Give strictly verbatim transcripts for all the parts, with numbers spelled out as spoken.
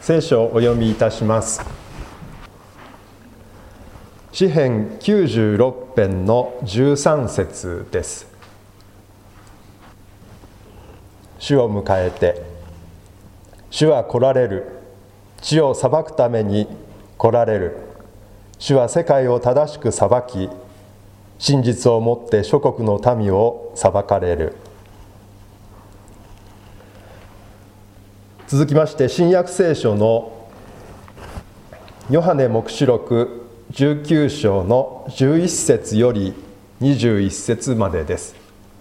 聖書をお読みいたします。詩編きゅうじゅうろく編のじゅうさん節です。主を迎えて、主は来られる。地を裁くために来られる。主は世界を正しく裁き、真実をもって諸国の民を裁かれる。続きまして、新約聖書のヨハネ黙示録じゅうきゅう章のじゅういち節よりにじゅういち節までです。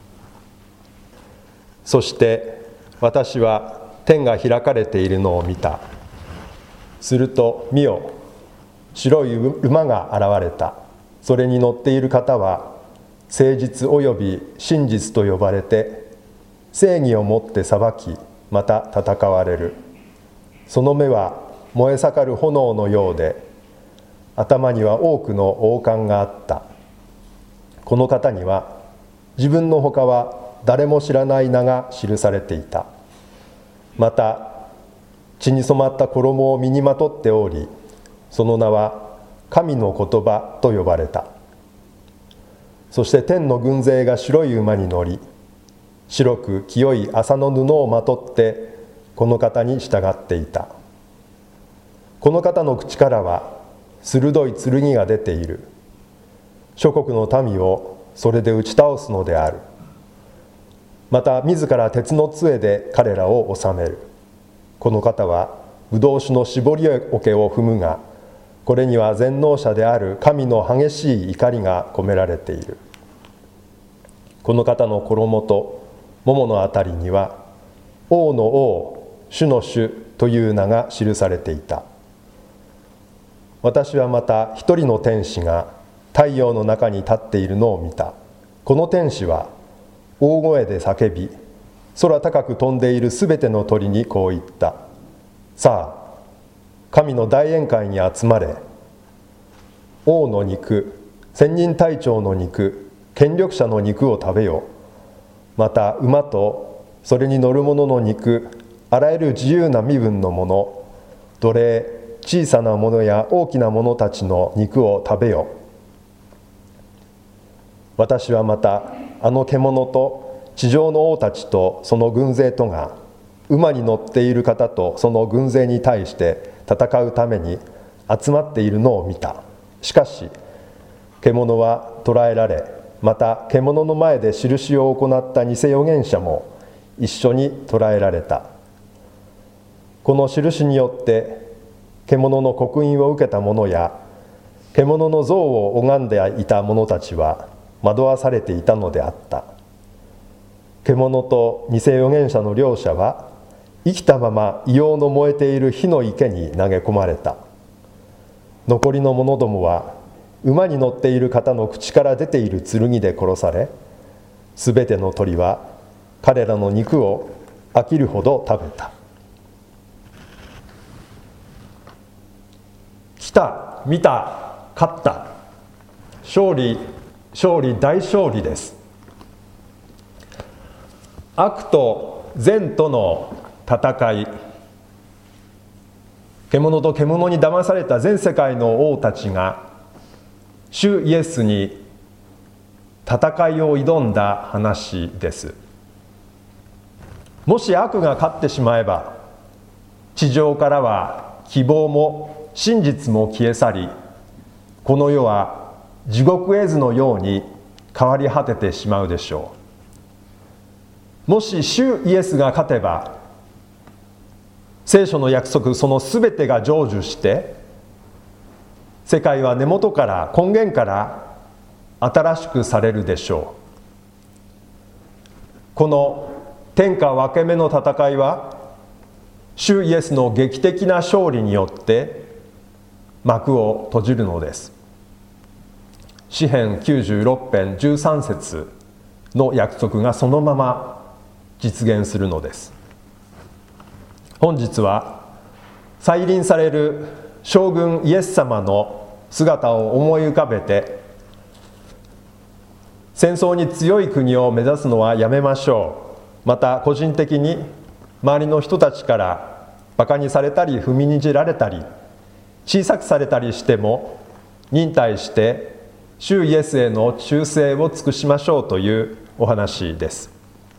そして私は天が開かれているのを見た。すると見よ、白い馬が現れた。それに乗っている方は誠実および真実と呼ばれて、正義をもって裁き、また戦われる。その目は燃え盛る炎のようで、頭には多くの王冠があった。この方には自分のほかは誰も知らない名が記されていた。また血に染まった衣を身にまとっており、その名は神の言葉と呼ばれた。そして天の軍勢が白い馬に乗り、白く清い麻の布をまとってこの方に従っていた。この方の口からは鋭い剣が出ている。諸国の民をそれで打ち倒すのである。また自ら鉄の杖で彼らを治める。この方はブドウ酒の搾り桶を踏むが、これには全能者である神の激しい怒りが込められている。この方の衣ともものあたりには、王の王、主の主という名が記されていた。私はまた一人の天使が太陽の中に立っているのを見た。この天使は大声で叫び、空高く飛んでいるすべての鳥にこう言った。さあ、神の大宴会に集まれ。王の肉、千人隊長の肉、権力者の肉を食べよ。また馬とそれに乗る者の肉、あらゆる自由な身分の者、奴隷、小さなものや大きな者たちの肉を食べよ。私はまたあの獣と地上の王たちとその軍勢とが、馬に乗っている方とその軍勢に対して戦うために集まっているのを見た。しかし獣は捕らえられ、また獣の前で印を行った偽預言者も一緒に捕らえられた。この印によって獣の刻印を受けた者や獣の像を拝んでいた者たちは惑わされていたのであった。獣と偽預言者の両者は生きたまま硫黄の燃えている火の池に投げ込まれた。残りの者どもは馬に乗っている方の口から出ている剣で殺され、すべての鳥は彼らの肉を飽きるほど食べた。来た、見た、勝った。勝利、勝利、大勝利です。悪と善との戦い、獣と獣に騙された全世界の王たちが主イエスに戦いを挑んだ話です。もし悪が勝ってしまえば、地上からは希望も真実も消え去り、この世は地獄絵図のように変わり果ててしまうでしょう。もし主イエスが勝てば、聖書の約束そのすべてが成就して、世界は根元から根源から新しくされるでしょう。この天下分け目の戦いは、主イエスの劇的な勝利によって幕を閉じるのです。詩編きゅうじゅうろく編じゅうさん節の約束がそのまま実現するのです。本日は再臨される将軍イエス様の姿を思い浮かべて、戦争に強い国を目指すのはやめましょう。また個人的に周りの人たちからバカにされたり踏みにじられたり小さくされたりしても忍耐して主イエスへの忠誠を尽くしましょうというお話です。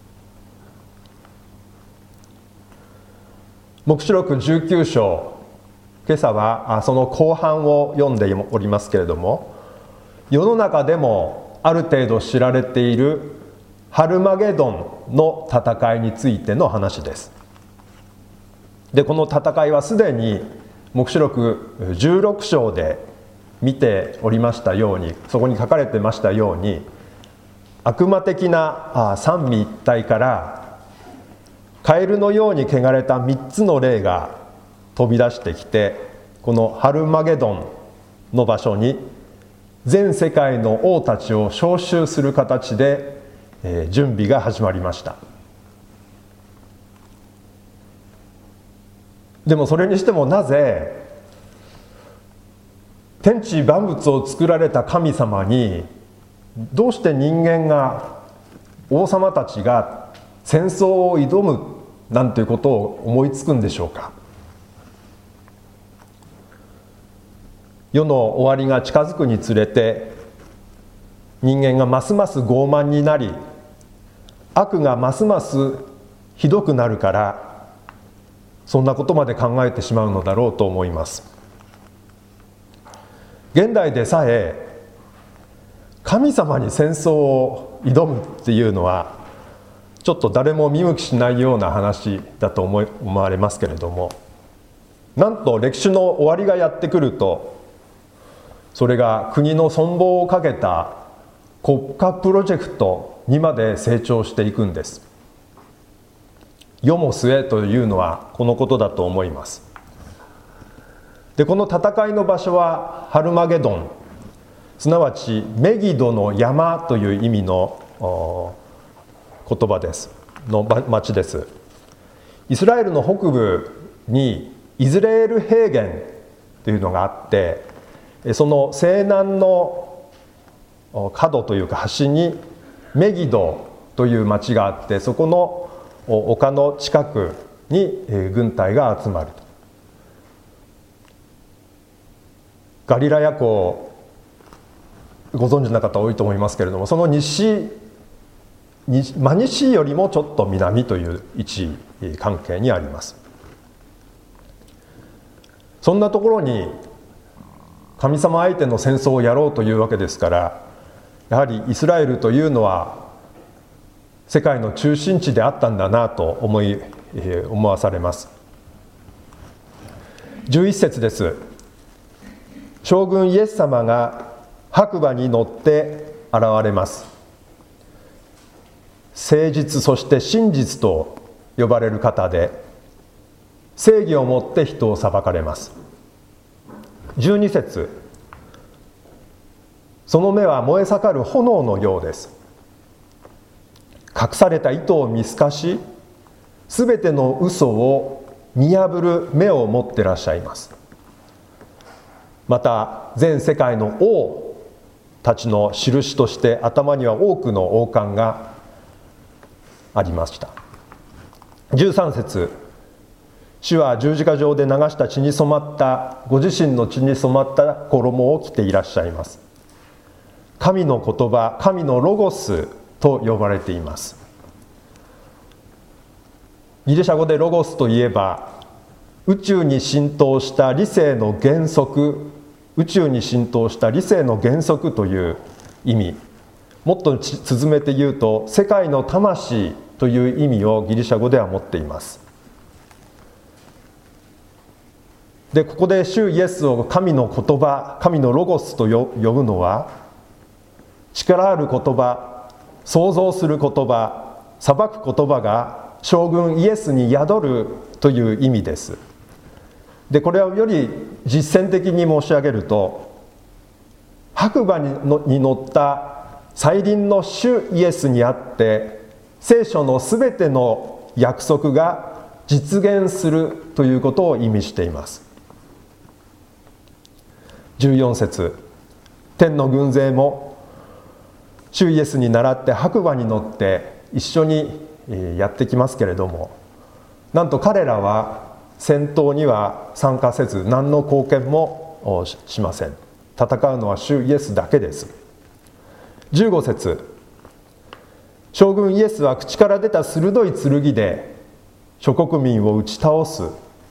黙示録じゅうきゅう章、今朝はその後半を読んでおりますけれども、世の中でもある程度知られているハルマゲドンの戦いについての話です。で、この戦いはすでに黙示録じゅうろく章で見ておりましたように、そこに書かれてましたように、悪魔的な三位一体からカエルのように汚れたみっつの霊が飛び出してきて、このハルマゲドンの場所に全世界の王たちを召集する形で、えー、準備が始まりました。でもそれにしてもなぜ天地万物を作られた神様にどうして人間が、王様たちが戦争を挑むなんていうことを思いつくんでしょうか。世の終わりが近づくにつれて人間がますます傲慢になり、悪がますますひどくなるから、そんなことまで考えてしまうのだろうと思います。現代でさえ神様に戦争を挑むっていうのはちょっと誰も見向きしないような話だと思い思われますけれども、なんと歴史の終わりがやってくると、それが国の存亡をかけた国家プロジェクトにまで成長していくんです。世も末というのはこのことだと思います。で、この戦いの場所はハルマゲドン、すなわちメギドの山という意味の言葉ですの町です。イスラエルの北部にイズレール平原というのがあって、その西南の角というか端にメギドという町があって、そこの丘の近くに軍隊が集まる。ガリラヤ湖、ご存知の方多いと思いますけれども、その西真西よりもちょっと南という位置関係にあります。そんなところに神様相手の戦争をやろうというわけですから、やはりイスラエルというのは世界の中心地であったんだなと思い思わされます。じゅういち節です。将軍イエス様が白馬に乗って現れます。誠実そして真実と呼ばれる方で、正義をもって人を裁かれます。じゅうに節、その目は燃え盛る炎のようです。隠された意図を見透かし、すべての嘘を見破る目を持ってらっしゃいます。また全世界の王たちの印として頭には多くの王冠がありました。じゅうさん節、主は十字架上で流した血に染まったご自身の血に染まった衣を着ていらっしゃいます。神の言葉、神のロゴスと呼ばれています。ギリシャ語でロゴスといえば、宇宙に浸透した理性の原則、宇宙に浸透した理性の原則という意味、もっと続めて言うと世界の魂という意味をギリシャ語では持っています。で、ここで主イエスを神の言葉、神のロゴスと呼ぶのは、力ある言葉、創造する言葉、裁く言葉が将軍イエスに宿るという意味です。で、これをより実践的に申し上げると、白馬に乗った再臨の主イエスにあって聖書のすべての約束が実現するということを意味しています。じゅうよん節、天の軍勢も主イエスに倣って白馬に乗って一緒にやってきますけれども、なんと彼らは戦闘には参加せず何の貢献もしません。戦うのは主イエスだけです。じゅうご節、将軍イエスは口から出た鋭い剣で諸国民を打ち倒す。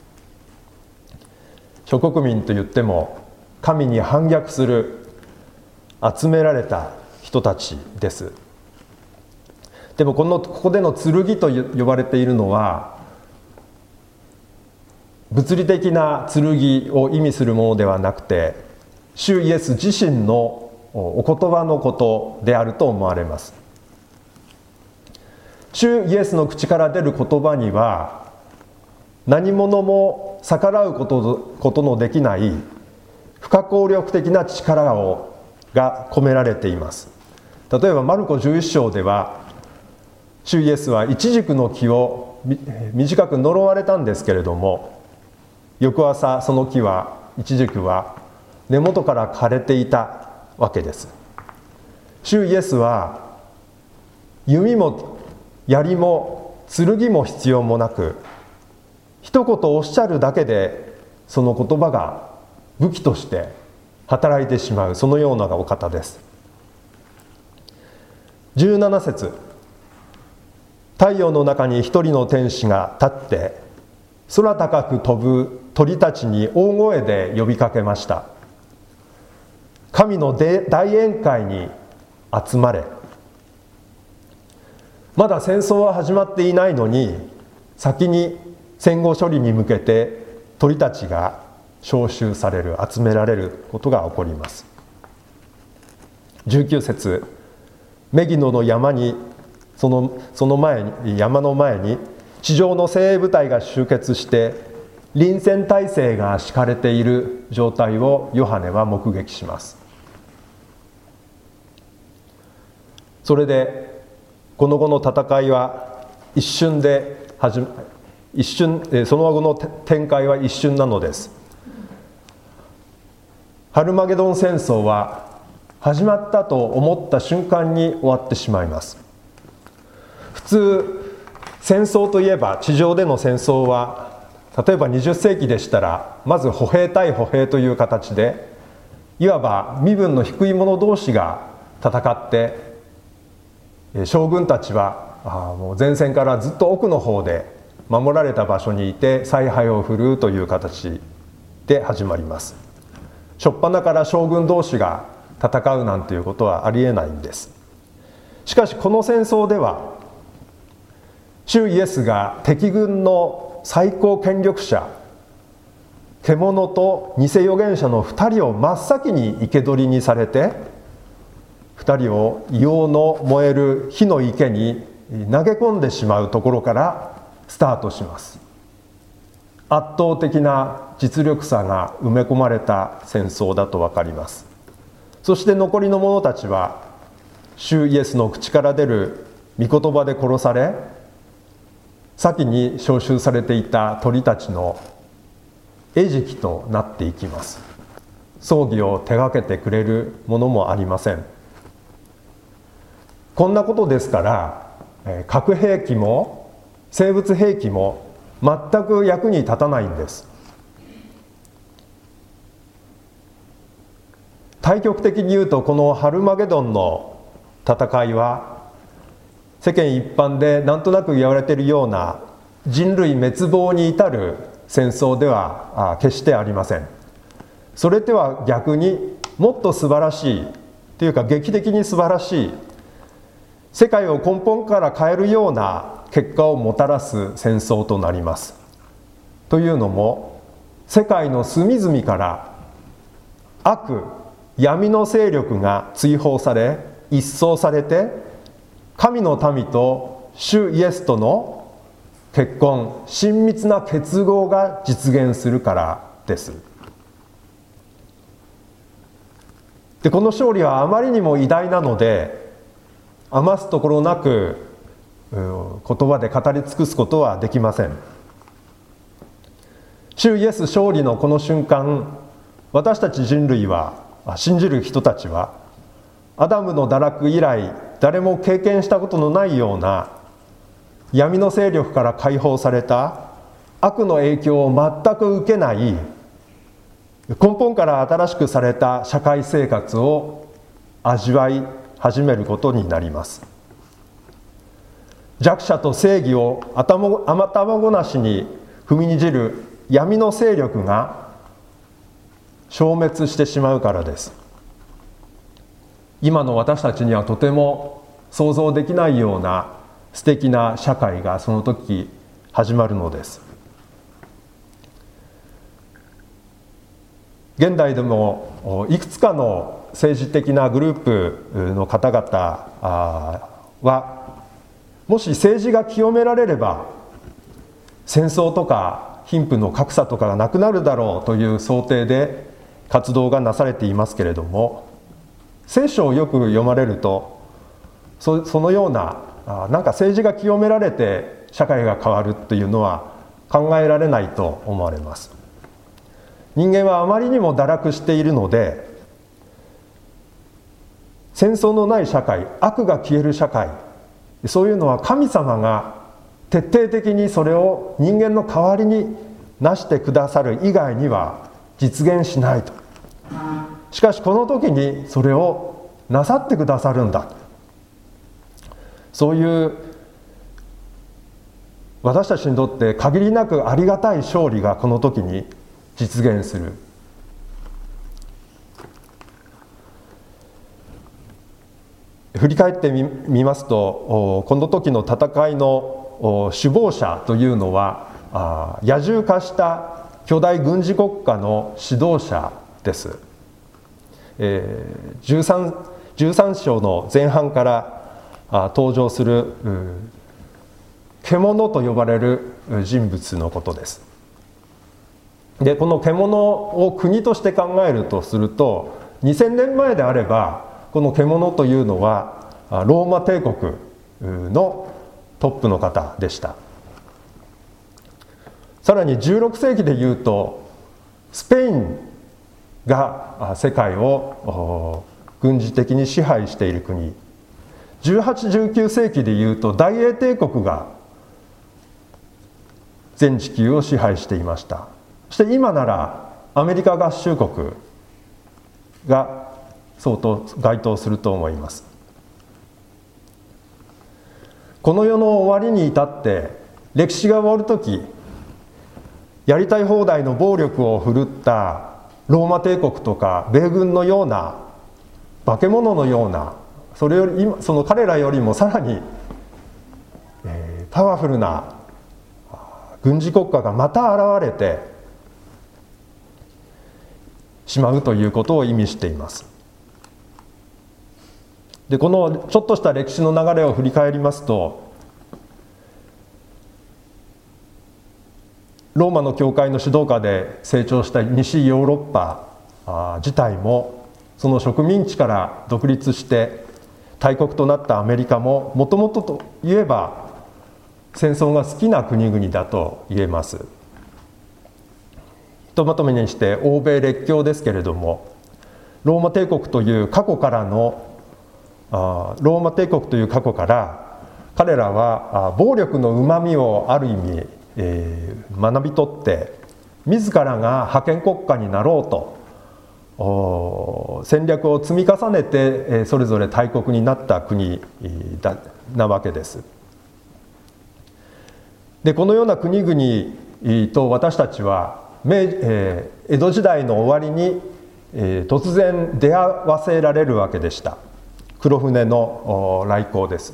諸国民といっても神に反逆する集められた人たちです。でもこのここでの剣と呼ばれているのは物理的な剣を意味するものではなくて、主イエス自身のお言葉のことであると思われます。主イエスの口から出る言葉には何者も逆らうことことのできない不可抗力的な力をが込められています。例えばマルコじゅういっ章では主イエスはイチジクの木を短く呪われたんですけれども、翌朝その木はイチジクは根元から枯れていたわけです。主イエスは弓も槍も剣も必要もなく、一言おっしゃるだけでその言葉が武器として働いてしまう、そのようなお方です。じゅうなな節、太陽の中に一人の天使が立って空高く飛ぶ鳥たちに大声で呼びかけました。神の大宴会に集まれ。まだ戦争は始まっていないのに、先に戦後処理に向けて鳥たちが召集される、集められることが起こります。じゅうきゅう節、メギノの山にその、その前に山の前に地上の精鋭部隊が集結して臨戦態勢が敷かれている状態をヨハネは目撃します。それでこの後の戦いは一瞬で始ま一瞬その後の展開は一瞬なのです。ハルマゲドン戦争は始まったと思った瞬間に終わってしまいます。普通戦争といえば、地上での戦争は例えばにじゅっ世紀でしたらまず歩兵対歩兵という形で、いわば身分の低い者同士が戦って、将軍たちはあもう前線からずっと奥の方で守られた場所にいて采配を振るうという形で始まります。初っ端から将軍同士が戦うなんていうことはありえないんです。しかしこの戦争では主イエスが敵軍の最高権力者獣と偽預言者のふたりを真っ先に生け捕りにされて、ふたりを硫黄の燃える火の池に投げ込んでしまうところからスタートします。圧倒的な実力差が埋め込まれた戦争だと分かります。そして残りの者たちは主イエスの口から出る御言葉で殺され、先に召集されていた鳥たちの餌食となっていきます。葬儀を手がけてくれるものもありません。こんなことですから核兵器も生物兵器も全く役に立たないんです。対極的に言うと、このハルマゲドンの戦いは世間一般でなんとなく言われているような人類滅亡に至る戦争では決してありません。それでは逆にもっと素晴らしいというか劇的に素晴らしい、世界を根本から変えるような結果をもたらす戦争となります。というのも、世界の隅々から悪、闇の勢力が追放され一掃されて、神の民と主イエスとの結婚、親密な結合が実現するからです。で、この勝利はあまりにも偉大なので、余すところなく言葉で語り尽くすことはできません。主イエス勝利のこの瞬間、私たち人類は、信じる人たちは、アダムの堕落以来誰も経験したことのないような闇の勢力から解放された悪の影響を全く受けない根本から新しくされた社会生活を味わい始めることになります。弱者と正義を頭ごなしに踏みにじる闇の勢力が消滅してしまうからです。今の私たちにはとても想像できないような素敵な社会がその時始まるのです。現代でもいくつかの政治的なグループの方々は、もし政治が清められれば戦争とか貧富の格差とかがなくなるだろうという想定で活動がなされていますけれども、聖書をよく読まれると そ, そのようななんか政治が清められて社会が変わるというのは考えられないと思われます。人間はあまりにも堕落しているので、戦争のない社会、悪が消える社会、そういうのは神様が徹底的にそれを人間の代わりになしてくださる以外には実現しないと。しかしこの時にそれをなさってくださるんだ。そういう私たちにとって限りなくありがたい勝利がこの時に実現する。振り返ってみますと、この時の戦いの首謀者というのは野獣化した巨大軍事国家の指導者です。じゅうさん、じゅうさん章の前半から登場する獣と呼ばれる人物のことです。でこの獣を国として考えるとすると、にせんねんまえであればこの獣というのはローマ帝国のトップの方でした。さらにじゅうろくせいきでいうとスペインが世界を軍事的に支配している国、じゅうはち、じゅうきゅうせいきでいうと大英帝国が全地球を支配していました。そして今ならアメリカ合衆国が相当該当すると思います。この世の終わりに至って歴史が終わるとき、やりたい放題の暴力を振るったローマ帝国とか米軍のような化け物のような、それより今その彼らよりもさらに、えー、パワフルな軍事国家がまた現れてしまうということを意味しています。でこのちょっとした歴史の流れを振り返りますと、ローマの教会の指導下で成長した西ヨーロッパ自体も、その植民地から独立して大国となったアメリカも、もともとといえば戦争が好きな国々だと言えます。ひとまとめにして欧米列強ですけれども、ローマ帝国という過去からのローマ帝国という過去から彼らは暴力のうまみをある意味、えー、学び取って、自らが覇権国家になろうと戦略を積み重ねてそれぞれ大国になった国だなわけです。でこのような国々と私たちは明、えー、江戸時代の終わりに、えー、突然出会わせられるわけでした。黒船の来航です。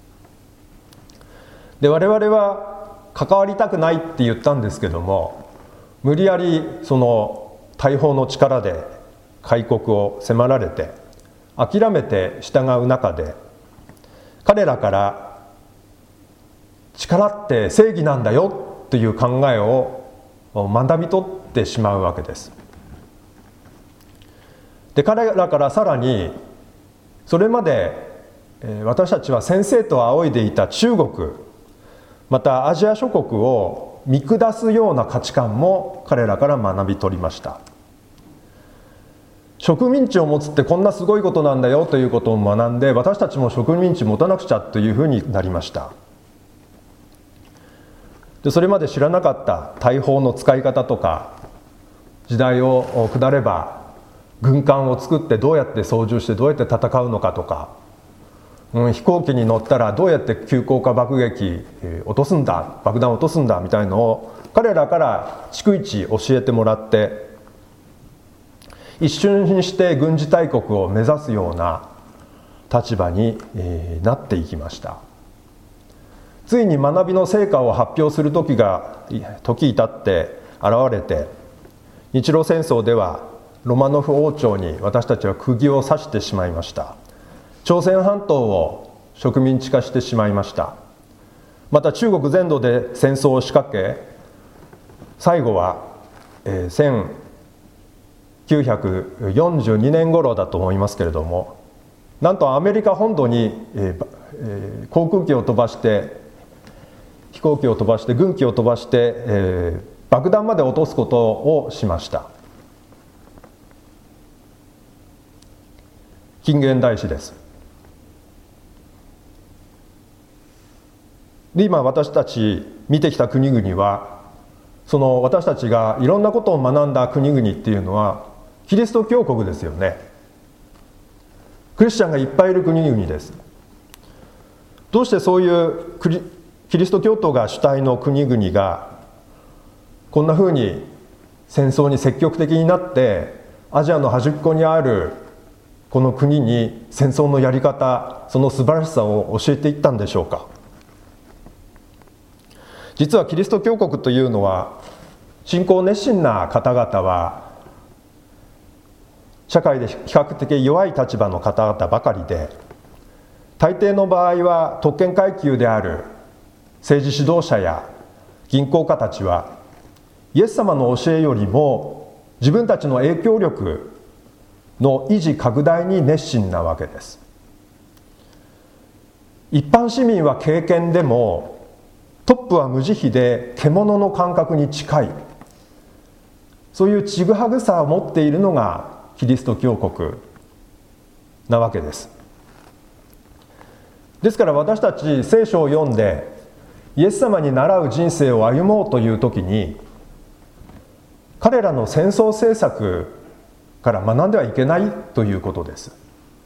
で我々は関わりたくないって言ったんですけども、無理やりその大砲の力で開国を迫られて諦めて従う中で、彼らから力って正義なんだよという考えを学び取ってしまうわけです。で彼らからさらに、それまで私たちは先生と仰いでいた中国、またアジア諸国を見下すような価値観も彼らから学び取りました。植民地を持つってこんなすごいことなんだよということを学んで、私たちも植民地持たなくちゃというふうになりました。 でそれまで知らなかった大砲の使い方とか、時代を下れば軍艦を作ってどうやって操縦してどうやって戦うのかとか、うん、飛行機に乗ったらどうやって急降下爆撃、えー、落とすんだ、爆弾を落とすんだみたいのを彼らから逐一教えてもらって、一瞬にして軍事大国を目指すような立場に、えー、なっていきました。ついに学びの成果を発表する時が時至って現れて、日露戦争ではロマノフ王朝に私たちは釘を刺してしまいました。朝鮮半島を植民地化してしまいました。また中国全土で戦争を仕掛け、最後は、えー、せんきゅうひゃくよんじゅうにねん頃だと思いますけれども、なんとアメリカ本土に、えーえー、航空機を飛ばして飛行機を飛ばして軍機を飛ばして、えー、爆弾まで落とすことをしました。近現代史です。で今私たち見てきた国々は、その私たちがいろんなことを学んだ国々っていうのはキリスト教国ですよね。クリスチャンがいっぱいいる国々です。どうしてそういうクリキリスト教徒が主体の国々がこんなふうに戦争に積極的になって、アジアの端っこにあるこの国に戦争のやり方、その素晴らしさを教えていったんでしょうか。実はキリスト教国というのは、信仰熱心な方々は社会で比較的弱い立場の方々ばかりで、大抵の場合は特権階級である政治指導者や銀行家たちは、イエス様の教えよりも自分たちの影響力の維持拡大に熱心なわけです。一般市民は敬虔でも、トップは無慈悲で獣の感覚に近い、そういうちぐはぐさを持っているのがキリスト教国なわけです。ですから私たち聖書を読んでイエス様に倣う人生を歩もうという時に、彼らの戦争政策から学んではいけないということです。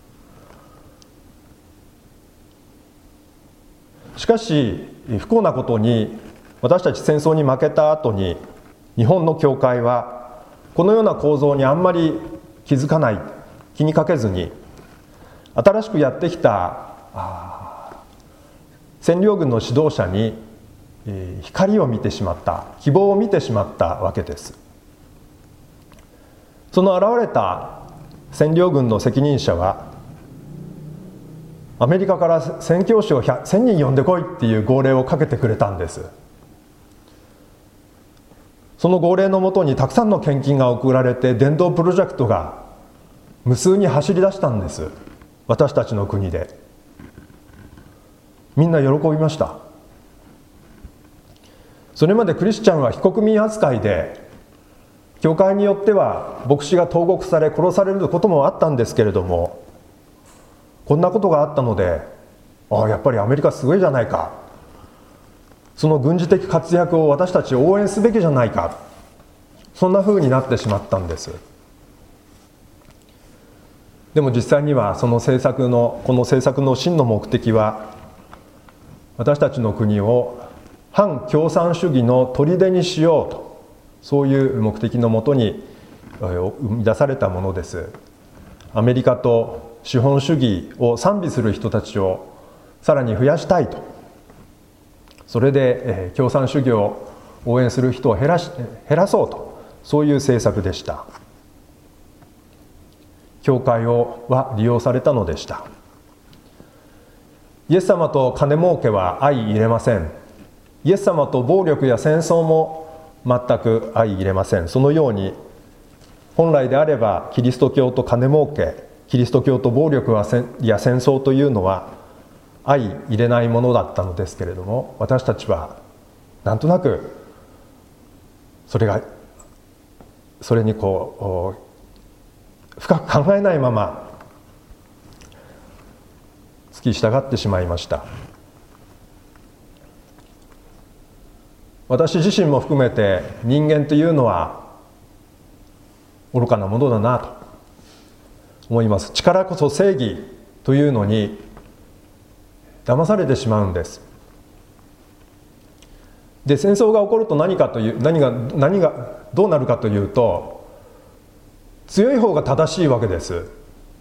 しかし不幸なことに、私たち戦争に負けた後に日本の教会はこのような構造にあんまり気づかない、気にかけずに、新しくやってきた占領軍の指導者に光を見てしまった、希望を見てしまったわけです。その現れた占領軍の責任者は、アメリカから宣教師をせんにん呼んでこいっていう号令をかけてくれたんです。その号令のもとにたくさんの献金が送られて、伝道プロジェクトが無数に走り出したんです。私たちの国でみんな喜びました。それまでクリスチャンは非国民扱いで、教会によっては牧師が投獄され殺されることもあったんですけれども、こんなことがあったので、ああやっぱりアメリカすごいじゃないか、その軍事的活躍を私たち応援すべきじゃないか、そんな風になってしまったんです。でも実際にはその政策のこの政策の真の目的は、私たちの国を反共産主義の砦にしようと、そういう目的のもとに生み出されたものです。アメリカと資本主義を賛美する人たちをさらに増やしたいと、それで共産主義を応援する人を減らし、減らそうと、そういう政策でした。教会をは利用されたのでした。イエス様と金儲けは相入れません。イエス様と暴力や戦争も全く相入れません。そのように本来であればキリスト教と金儲け、キリスト教と暴力や戦争というのは相入れないものだったのですけれども、私たちはなんとなくそれがそれにこう深く考えないまま付き従ってしまいました。 私自身も含めて人間というのは愚かなものだなと思います。力こそ正義というのに騙されてしまうんです。で、戦争が起こると何かという何が何がどうなるかというと、強い方が正しいわけです。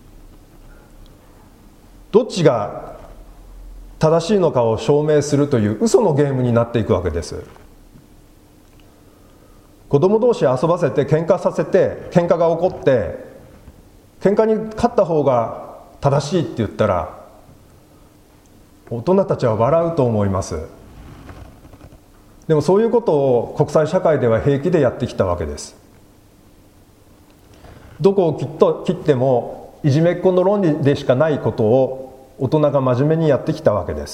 どっちが正しいのかを証明するという嘘のゲームになっていくわけです。子供同士遊ばせて喧嘩させて喧嘩が起こって喧嘩に勝った方が正しいって言ったら大人たちは笑うと思います。でもそういうことを国際社会では平気でやってきたわけです。どこを切っと切ってもいじめっ子の論理でしかないことを大人が真面目にやってきたわけです。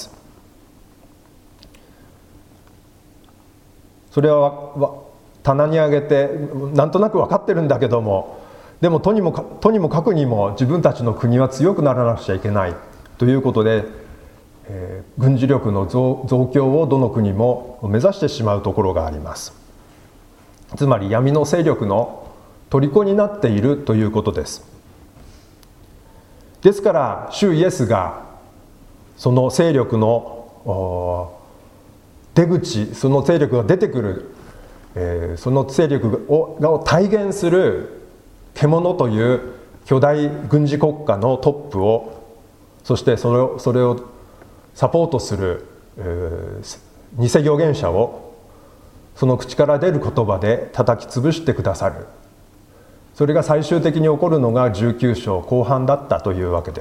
それは棚に上げてなんとなく分かってるんだけども、でもとにもかとにもかくにも自分たちの国は強くならなくちゃいけないということで、えー、軍事力の 増, 増強をどの国も目指してしまうところがあります。つまり闇の勢力の虜になっているということです。ですから主イエスがその勢力の出口、その勢力が出てくる、えー、その勢力をを体現する獣という巨大軍事国家のトップを、そしてそれを、それをサポートする、えー、偽預言者をその口から出る言葉で叩き潰してくださる。それが最終的に起こるのがじゅうきゅう章後半だったというわけです。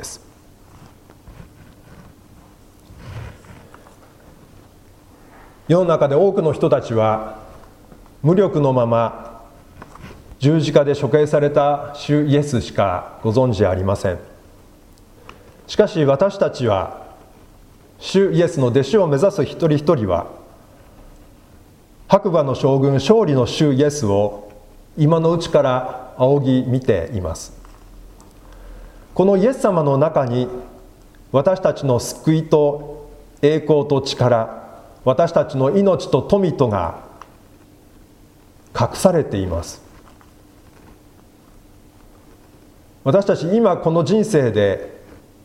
世の中で多くの人たちは無力のまま十字架で処刑された主イエスしかご存じありません。しかし私たちは主イエスの弟子を目指す一人一人は白馬の将軍勝利の主イエスを今のうちから仰ぎ見ています。このイエス様の中に私たちの救いと栄光と力、私たちの命と富とが隠されています。私たち今この人生で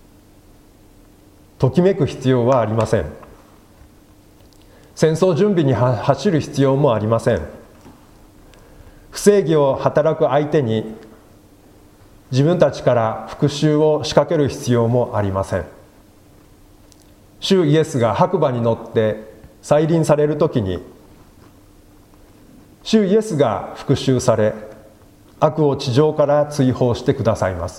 ときめく必要はありません。戦争準備に走る必要もありません。不正義を働く相手に自分たちから復讐を仕掛ける必要もありません。主イエスが白馬に乗って再臨されるときに、主イエスが復讐され、悪を地上から追放してくださいます。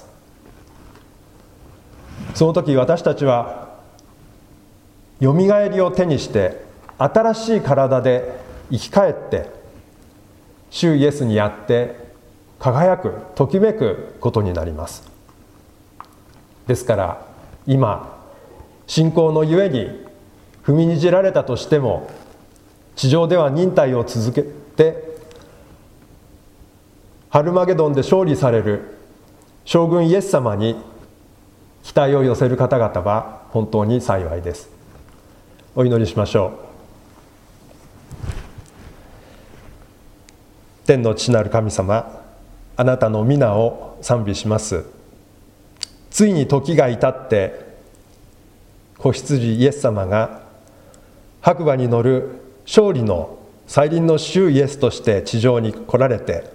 その時私たちはよみがえりを手にして新しい体で生き返って主イエスにあって輝く、ときめくことになります。ですから今信仰のゆえに踏みにじられたとしても地上では忍耐を続けてハルマゲドンで勝利される将軍イエス様に期待を寄せる方々は本当に幸いです。お祈りしましょう。天の父なる神様、あなたの皆を賛美します。ついに時が至って子羊イエス様が白馬に乗る勝利の再臨の主イエスとして地上に来られて、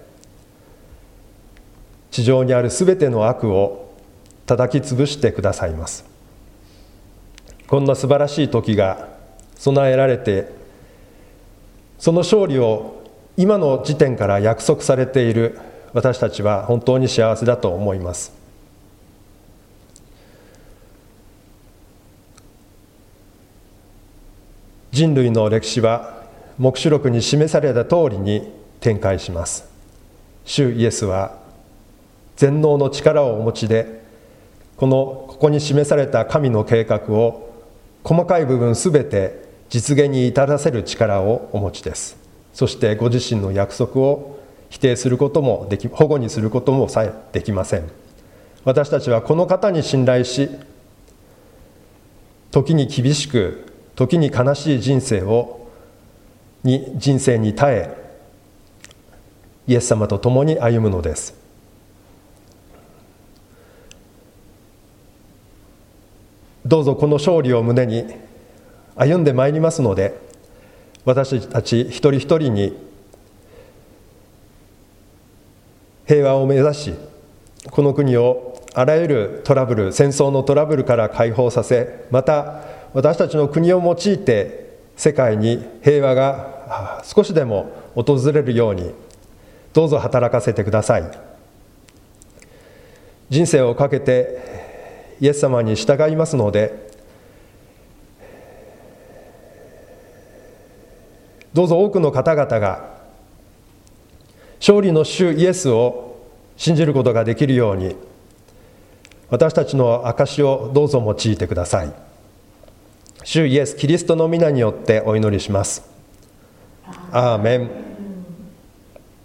地上にあるすべての悪を叩き潰してくださいます。こんな素晴らしい時が備えられて、その勝利を今の時点から約束されている私たちは本当に幸せだと思います。人類の歴史は黙示録に示された通りに展開します。主イエスは全能の力をお持ちで、このここに示された神の計画を細かい部分すべて実現に至らせる力をお持ちです。そしてご自身の約束を否定することもでき、保護にすることもさえできません。私たちはこの方に信頼し、時に厳しく、時に悲しい人生をに人生に耐え、イエス様と共に歩むのです。どうぞこの勝利を胸に歩んでまいりますので、私たち一人一人に平和を目指し、この国をあらゆるトラブル、戦争のトラブルから解放させ、また私たちの国を用いて世界に平和が少しでも訪れるようにどうぞ働かせてください。人生をかけてイエス様に従いますので、どうぞ多くの方々が勝利の主イエスを信じることができるように、私たちの証をどうぞ用いてください。主イエス・キリストの皆によってお祈りします。アーメン。